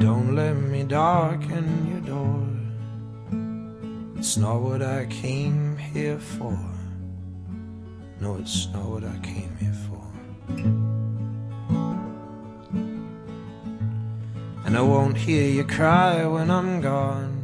don't let me darken your door. It's not what I came here for. No, it's not what I came here for. And I won't hear you cry when I'm gone.